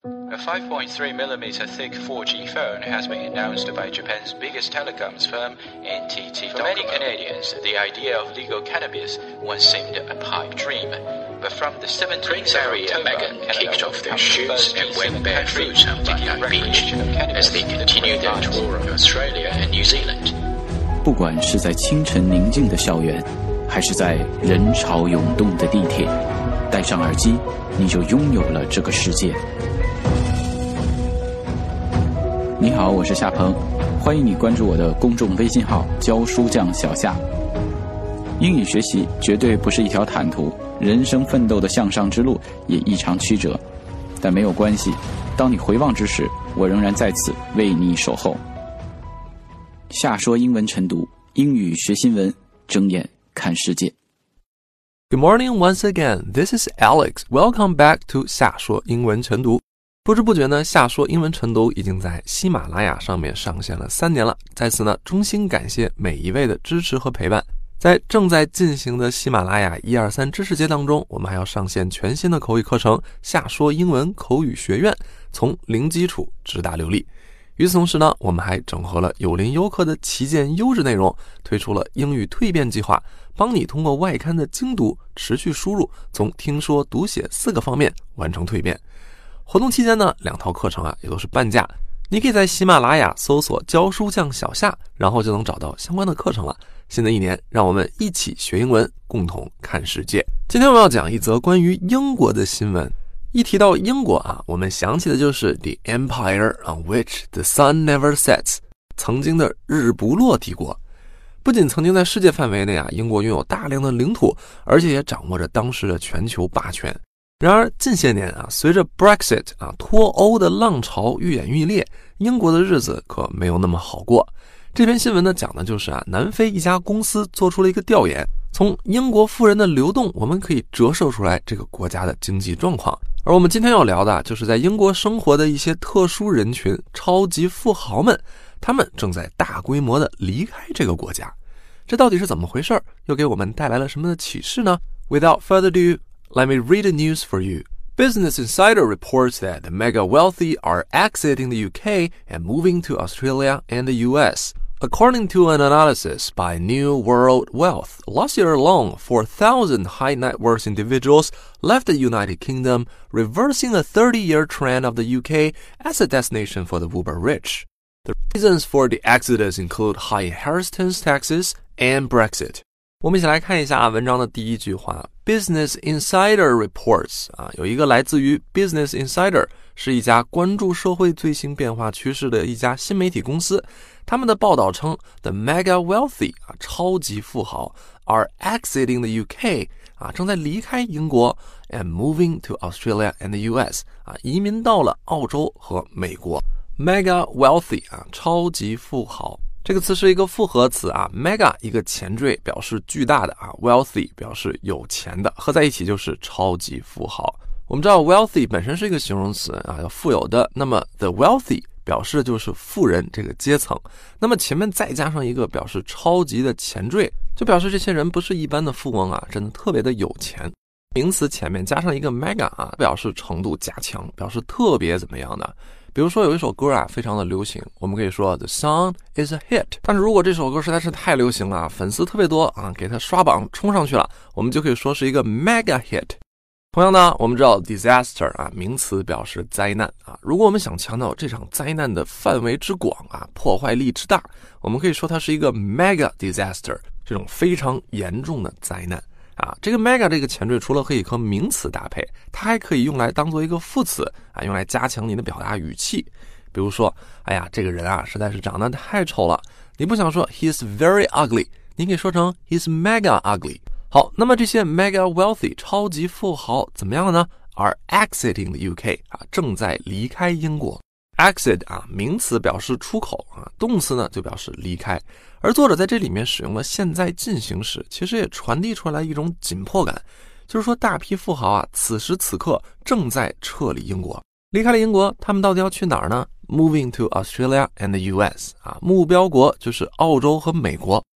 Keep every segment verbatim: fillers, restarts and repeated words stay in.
A five point three millimeter thick four G phone has been announced by Japan's biggest telecoms firm, N T T. For many Canadians, the idea of legal cannabis once seemed a pipe dream. But from the seventeenth of Harry and October, Meghan Canada kicked off their becomes the shoes first and G went seven barefoot country on to give Bondi Beach recreation of cannabis as they continue their to tour of Australia and New Zealand. 不管是在清晨宁静的校园，还是在人潮涌动的地铁，戴上耳机，你就拥有了这个世界。你好，我是夏鹏，欢迎你关注我的公众微信号教书匠小夏。英语学习绝对不是一条坦途，人生奋斗的向上之路也异常曲折，但没有关系，当你回望之时，我仍然在此为你守候。夏说英文晨读，英语学新闻，睁眼看世界。 Good morning once again. This is Alex. Welcome back to 夏说英文晨读。不知不觉呢，夏说英文晨读已经在喜马拉雅上面上线了三年了。在此呢，衷心感谢每一位的支持和陪伴。在正在进行的喜马拉雅一二三知识节当中，我们还要上线全新的口语课程夏说英文口语学院，从零基础直达流利。与此同时呢，我们还整合了有林优课的旗舰优质内容，推出了英语蜕变计划，帮你通过外刊的精读、持续输入，从听说读写四个方面完成蜕变。活动期间呢，两套课程啊也都是半价，你可以在喜马拉雅搜索教书匠小夏，然后就能找到相关的课程了。新的一年，让我们一起学英文，共同看世界。今天我们要讲一则关于英国的新闻。一提到英国啊，我们想起的就是 The Empire on which the sun never sets， 曾经的日不落帝国。不仅曾经在世界范围内啊，英国拥有大量的领土，而且也掌握着当时的全球霸权。然而近些年啊，随着 Brexit 啊脱欧的浪潮愈演愈烈，英国的日子可没有那么好过。这篇新闻呢讲的就是啊，南非一家公司做出了一个调研，从英国富人的流动，我们可以折射出来这个国家的经济状况。而我们今天要聊的就是在英国生活的一些特殊人群，超级富豪们，他们正在大规模的离开这个国家。这到底是怎么回事？又给我们带来了什么的启示呢？ Without further ado, let me read the news for you. Business Insider reports that the mega wealthy are exiting the U K and moving to Australia and the U S.According to an analysis by New World Wealth, last year alone, four thousand high net worth individuals left the United Kingdom, reversing a thirty-year trend of the U K as a destination for the uber rich. The reasons for the exodus include high inheritance taxes and Brexit. 我们一起来看一下文章的第一句话 Business Insider Reports 啊，有一个来自于 Business Insider， 是一家关注社会最新变化趋势的一家新媒体公司。他们的报道称 The mega wealthy 啊，超级富豪 are exiting the U K 啊，正在离开英国 and moving to Australia and the U S 啊，移民到了澳洲和美国。Mega wealthy 啊，超级富豪。这个词是一个复合词啊 ，mega 一个前缀表示巨大的啊 ，wealthy 表示有钱的，合在一起就是超级富豪。我们知道 wealthy 本身是一个形容词啊，富有的。那么 the wealthy 表示的就是富人这个阶层。那么前面再加上一个表示超级的前缀，就表示这些人不是一般的富翁啊，真的特别的有钱。名词前面加上一个 mega 啊，表示程度加强，表示特别怎么样的。比如说有一首歌啊，非常的流行，我们可以说 The song is a hit。但是如果这首歌实在是太流行了，粉丝特别多啊，给它刷榜冲上去了，我们就可以说是一个 mega hit。同样呢，我们知道 disaster 啊，名词表示灾难啊。如果我们想强调这场灾难的范围之广啊，破坏力之大，我们可以说它是一个 mega disaster， 这种非常严重的灾难。啊，这个 mega 这个前缀除了可以和名词搭配，它还可以用来当做一个副词啊，用来加强你的表达语气。比如说，哎呀，这个人啊实在是长得太丑了，你不想说 he is very ugly， 你可以说成 he is mega ugly。好，那么这些 mega wealthy 超级富豪怎么样呢 ？Are exiting the U K 啊，正在离开英国。Exit 啊，名词表示出口啊，动词呢就表示离开。而作者在这里面使用了现在进行时，其实也传递出来一种紧迫感，就是说大批富豪啊，此时此刻正在撤离英国。离开了英国，他们到底要去哪儿呢？ Moving to Australia and the U S 啊，目标国就是澳洲和美国。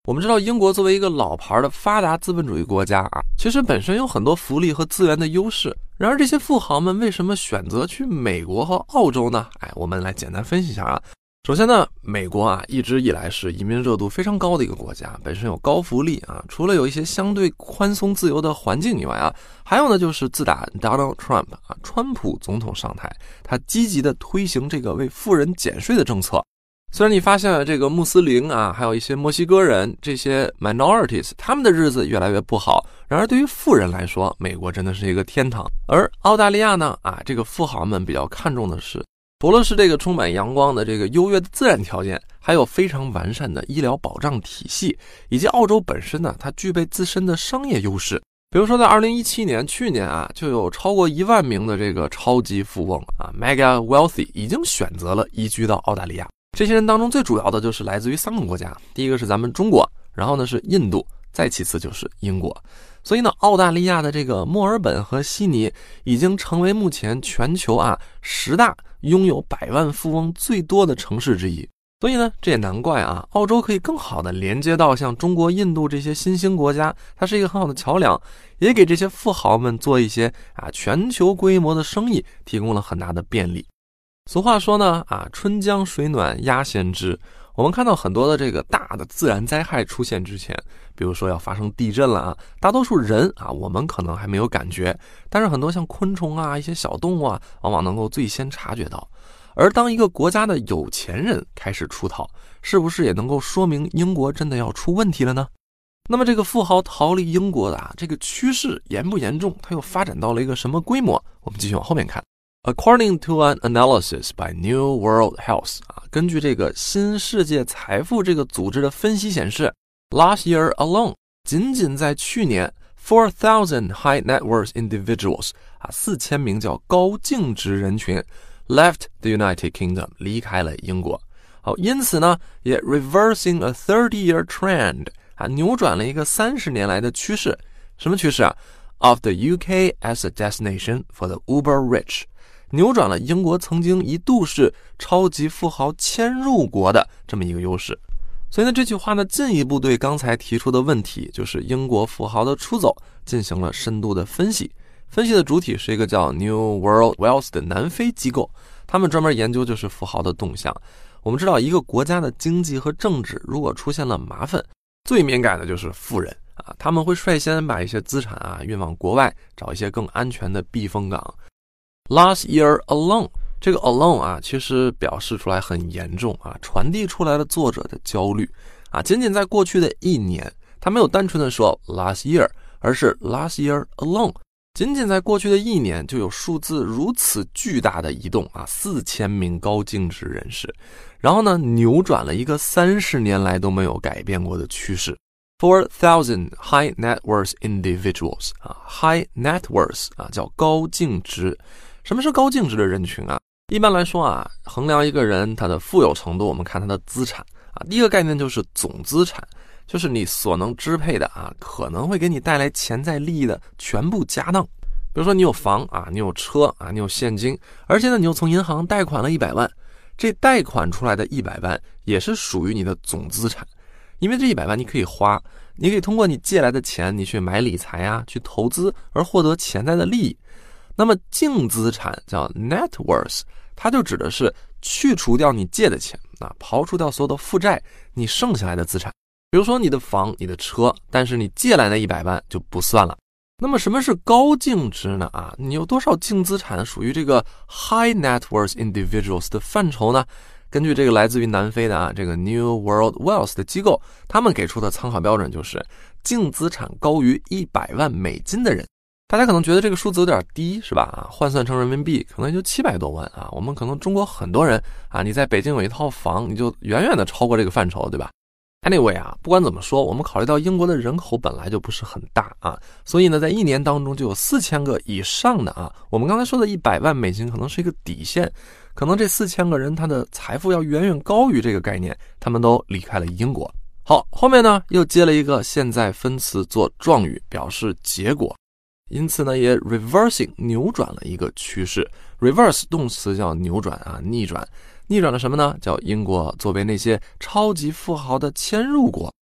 我们知道英国作为一个老牌的发达资本主义国家啊，其实本身有很多福利和资源的优势。然而这些富豪们为什么选择去美国和澳洲呢？哎，我们来简单分析一下啊。首先呢，美国啊一直以来是移民热度非常高的一个国家，本身有高福利啊，除了有一些相对宽松自由的环境以外啊，还有呢就是自打 Donald Trump 啊川普总统上台，他积极的推行这个为富人减税的政策。虽然你发现这个穆斯林啊，还有一些墨西哥人这些 minorities 他们的日子越来越不好，然而对于富人来说，美国真的是一个天堂。而澳大利亚呢啊，这个富豪们比较看重的是除了是这个充满阳光的这个优越的自然条件，还有非常完善的医疗保障体系，以及澳洲本身呢它具备自身的商业优势。比如说在二零一七年去年啊，就有超过一万名的这个超级富翁啊 mega wealthy 已经选择了移居到澳大利亚。这些人当中最主要的就是来自于三个国家，第一个是咱们中国，然后呢是印度，再其次就是英国。所以呢，澳大利亚的这个墨尔本和悉尼已经成为目前全球啊十大拥有百万富翁最多的城市之一。所以呢，这也难怪啊，澳洲可以更好的连接到像中国、印度这些新兴国家，它是一个很好的桥梁，也给这些富豪们做一些啊全球规模的生意提供了很大的便利。俗话说呢啊，春江水暖鸭先知。我们看到很多的这个大的自然灾害出现之前，比如说要发生地震了啊，大多数人啊我们可能还没有感觉，但是很多像昆虫啊一些小动物啊往往能够最先察觉到。而当一个国家的有钱人开始出逃，是不是也能够说明英国真的要出问题了呢？那么这个富豪逃离英国的啊这个趋势严不严重，它又发展到了一个什么规模？我们继续往后面看。According to an analysis by New World Health 啊，根据这个新世界财富这个组织的分析显示 ，last year alone， 仅仅在去年 four thousand high net worth individuals 啊，四千名叫高净值人群 left the United Kingdom 离开了英国。好，因此呢，也 reversing a thirty year trend 啊，扭转了一个三十年来的趋势。什么趋势啊 ？Of the U K as a destination for the uber rich。扭转了英国曾经一度是超级富豪迁入国的这么一个优势。所以呢，这句话呢进一步对刚才提出的问题，就是英国富豪的出走进行了深度的分析。分析的主体是一个叫 New World Wealth 的南非机构，他们专门研究就是富豪的动向。我们知道一个国家的经济和政治如果出现了麻烦，最敏感的就是富人啊，他们会率先把一些资产啊运往国外，找一些更安全的避风港。Last year alone， 这个 alone 啊，其实表示出来很严重啊，传递出来了作者的焦虑啊。仅仅在过去的一年，他没有单纯的说 last year， 而是 last year alone。仅仅在过去的一年，就有数字如此巨大的移动啊，四千名高净值人士，然后呢，扭转了一个三十年来都没有改变过的趋势。four thousand high net worth individuals 啊 ，high net worth 啊，叫高净值。什么是高净值的人群啊？一般来说啊，衡量一个人他的富有程度，我们看他的资产啊。第一个概念就是总资产，就是你所能支配的啊，可能会给你带来潜在利益的全部家当。比如说你有房啊，你有车啊，你有现金，而且呢，你又从银行贷款了一百万，这贷款出来的一百万也是属于你的总资产，因为这一百万你可以花，你可以通过你借来的钱，你去买理财啊，去投资而获得潜在的利益。那么净资产叫 net worth， 它就指的是去除掉你借的钱啊，刨除掉所有的负债，你剩下来的资产。比如说你的房、你的车，但是你借来的一百万就不算了。那么什么是高净值呢？啊，你有多少净资产属于这个 high net worth individuals 的范畴呢？根据这个来自于南非的啊这个 New World Wealth 的机构，他们给出的参考标准就是净资产高于一百万美金的人。大家可能觉得这个数字有点低，是吧？啊，换算成人民币可能也就七百多万啊。我们可能中国很多人啊，你在北京有一套房，你就远远的超过这个范畴，对吧？ Anyway 啊，不管怎么说，我们考虑到英国的人口本来就不是很大啊，所以呢，在一年当中就有四千个以上的啊。我们刚才说的一百万美金可能是一个底线，可能这四千个人他的财富要远远高于这个概念，他们都离开了英国。好，后面呢又接了一个现在分词做状语，表示结果。因此呢，也 reversing 扭转了一个趋势。reverse 动词叫扭转啊，逆转。逆转了什么呢？叫英国作为那些超级富豪的迁入国，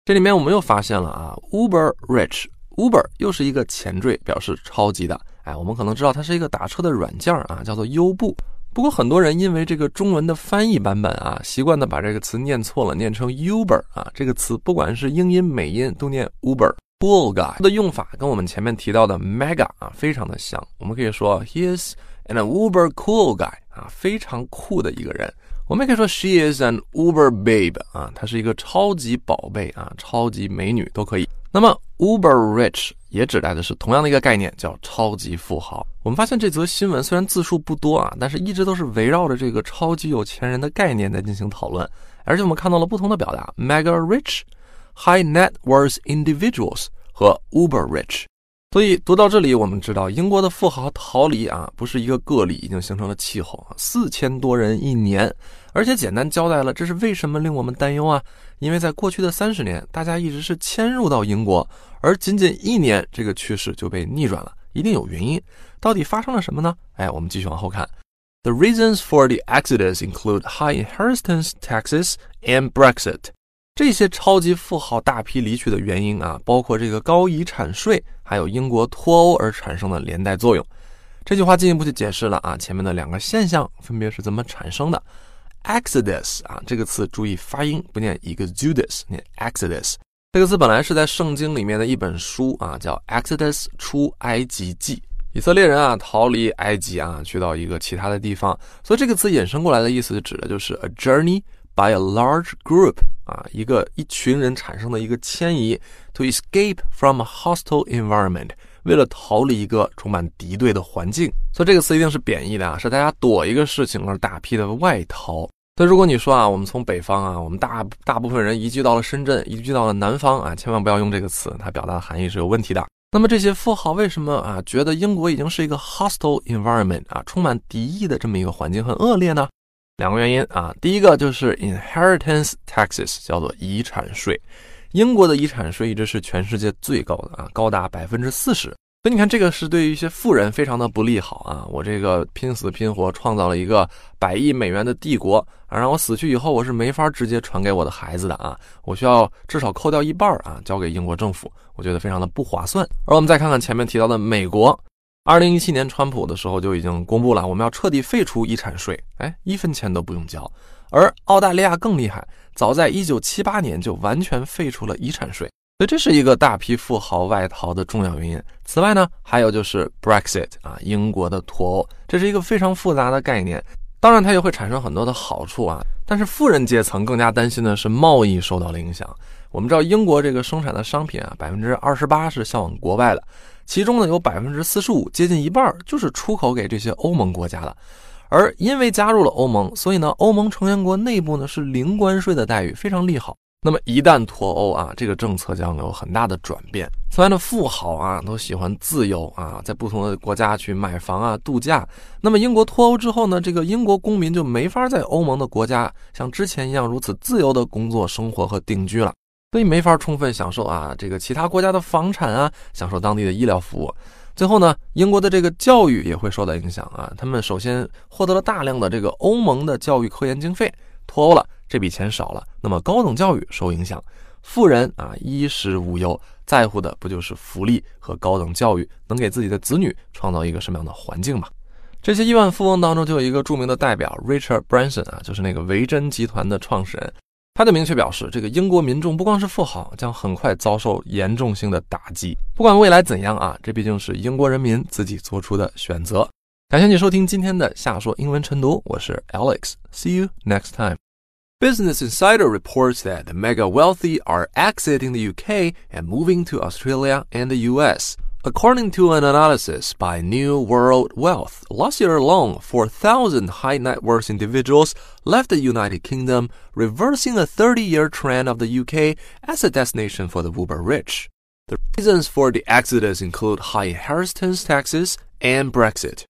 这里面我们又发现了啊 Uber Rich， Uber 又是一个前缀，表示超级的。哎，我们可能知道它是一个打车的软件啊，叫做优步。不过很多人因为这个中文的翻译版本啊，习惯的把这个词念错了，念成 Uber 啊，这个词不管是英音美音都念 Uber。Cool guy 的用法跟我们前面提到的 mega 啊非常的像，我们可以说 he is an Uber cool guy 啊，非常酷的一个人。我们也可以说 she is an Uber babe 啊，她是一个超级宝贝啊，超级美女都可以。那么 Uber rich 也指代的是同样的一个概念，叫超级富豪。我们发现这则新闻虽然字数不多啊，但是一直都是围绕着这个超级有钱人的概念在进行讨论，而且我们看到了不同的表达 mega rich、high net worth individuals 和 Uber rich。所以读到这里，我们知道英国的富豪逃离啊，不是一个个例，已经形成了气候啊，四千多人一年，而且简单交代了这是为什么令我们担忧啊，因为在过去的三十年，大家一直是迁入到英国，而仅仅一年这个趋势就被逆转了，一定有原因。到底发生了什么呢？哎，我们继续往后看。The reasons for the exodus include high inheritance taxes and Brexit。这些超级富豪大批离去的原因啊，包括这个高遗产税，还有英国脱欧而产生的连带作用。这句话进一步去解释了啊，前面的两个现象分别是怎么产生的。Exodus 啊，这个词注意发音，不念 exodus， 念 Exodus。这个词本来是在圣经里面的一本书啊，叫 Exodus 出埃及记。以色列人啊逃离埃及啊，去到一个其他的地方，所以这个词衍生过来的意思指的就是 a journey by a large group 啊，一个一群人产生的一个迁移 to escape from a hostile environment， 为了逃离一个充满敌对的环境。所以这个词一定是贬义的啊，是大家躲一个事情而大批的外逃。所以如果你说啊，我们从北方啊，我们大大部分人移居到了深圳，移居到了南方啊，千万不要用这个词，它表达的含义是有问题的。那么这些富豪为什么啊觉得英国已经是一个 hostile environment 啊，充满敌意的这么一个环境很恶劣呢？两个原因啊，第一个就是 inheritance taxes， 叫做遗产税。英国的遗产税一直是全世界最高的啊，高达 百分之四十。所以你看，这个是对于一些富人非常的不利好啊！我这个拼死拼活创造了一个百亿美元的帝国啊，让我死去以后我是没法直接传给我的孩子的啊，我需要至少扣掉一半啊，交给英国政府，我觉得非常的不划算。而我们再看看前面提到的美国，二零一七年川普的时候就已经公布了，我们要彻底废除遗产税，哎，一分钱都不用交。而澳大利亚更厉害，早在一九七八年就完全废除了遗产税。所以这是一个大批富豪外逃的重要原因。此外呢，还有就是 Brexit 啊，英国的脱欧，这是一个非常复杂的概念。当然它也会产生很多的好处啊，但是富人阶层更加担心的是贸易受到了影响。我们知道英国这个生产的商品啊 百分之二十八 是销往国外的，其中呢有 百分之四十五 接近一半就是出口给这些欧盟国家的。而因为加入了欧盟，所以呢欧盟成员国内部呢是零关税的待遇，非常利好。那么一旦脱欧啊，这个政策将有很大的转变。此外呢，富豪啊都喜欢自由啊，在不同的国家去买房啊、度假。那么英国脱欧之后呢，这个英国公民就没法在欧盟的国家像之前一样如此自由的工作、生活和定居了，所以没法充分享受啊这个其他国家的房产啊，享受当地的医疗服务。最后呢，英国的这个教育也会受到影响啊，他们首先获得了大量的这个欧盟的教育科研经费，脱欧了，这笔钱少了，那么高等教育受影响，富人啊衣食无忧，在乎的不就是福利和高等教育能给自己的子女创造一个什么样的环境嘛？这些亿万富翁当中就有一个著名的代表 Richard Branson 啊，就是那个维珍集团的创始人，他就明确表示，这个英国民众不光是富豪，将很快遭受严重性的打击。不管未来怎样啊，这毕竟是英国人民自己做出的选择。感谢你收听今天的夏说英文晨读，我是 Alex。See you next time. Business Insider reports that the mega wealthy are exiting the U K and moving to Australia and the U S. According to an analysis by New World Wealth, last year alone, four thousand high net worth individuals left the United Kingdom, reversing a thirty-year trend of the U K as a destination for the uber rich. The reasons for the exodus include high inheritance taxes and Brexit.